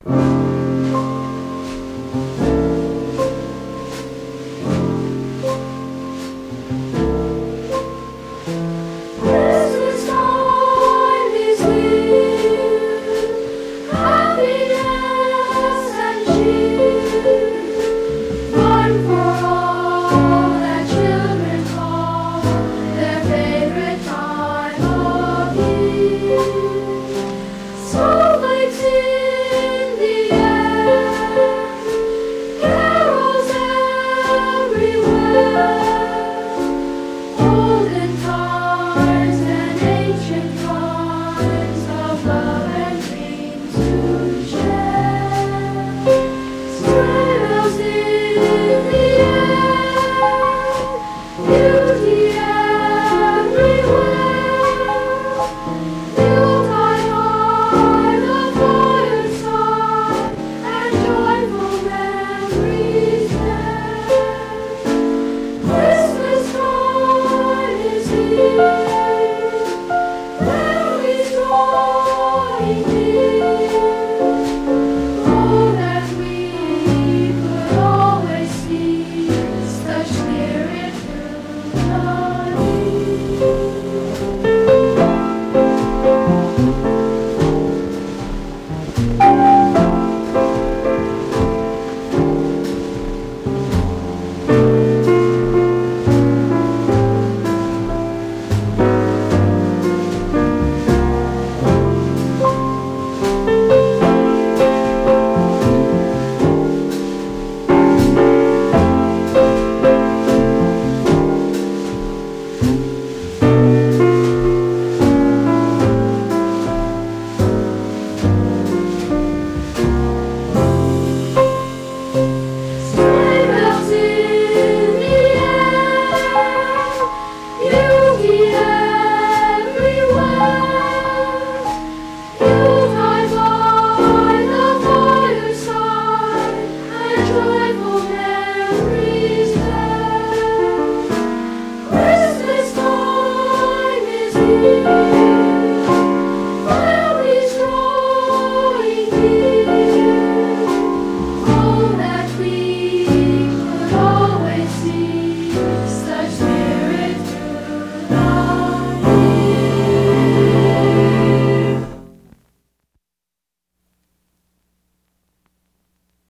Christmas time is here, happiness and cheer, fun for all that children call their favorite time of year. Snowflakes in the air, carols everywhere. Olden times and ancient times of love and dreams to share. Sleigh bells in the air, beauty everywhere. Yuletide by the fireside and joyful memories there. Christmas time is here, families drawing near. Oh, that we could always see such spirit through the year. Sleigh bells in the air, beauty everywhere. Yuletide by the fireside and joyful memories there. Christmas time is here.